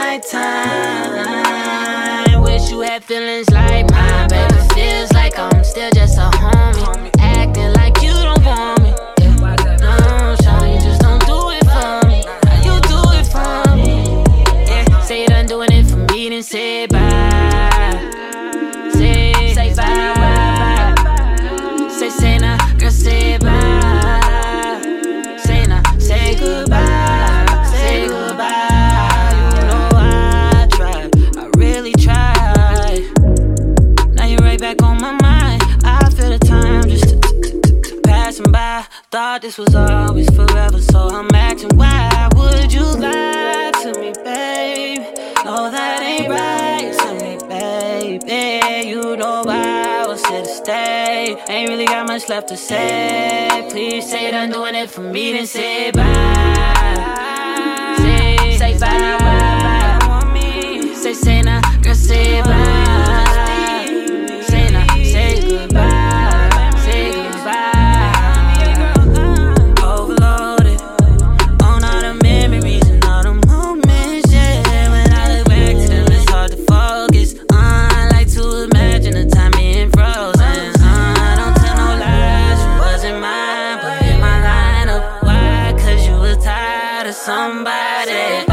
nighttime. Wish you had feelings like mine, baby. Feels like I'm still just a homie, acting like you don't want me. No, shawty, you just don't do it for me. How you do it for me? Yeah, say you done doing it for me, then say bye. Say bye. Say nah, girl, say bye. Say nah, say goodbye. Say goodbye. You know I tried, I really tried. Now you're right back on my mind. I feel the time just passing by. Thought this was always forever, so I'm acting wild. Would you lie to me, babe? No, that ain't right to me, baby. You know I was here to stay. Ain't really got much left to say. Please say you're done doing it for me, then say bye. Say bye. Say nah, girl, say bye. Say nah, say goodbye. Say goodbye. Overloaded on all the memories and all the moments, yeah. When I look back to them, it's hard to focus. I like to imagine the time being frozen. Don't tell no lies, you wasn't mine, but in my lineup. Why? 'Cause you was tired of somebody.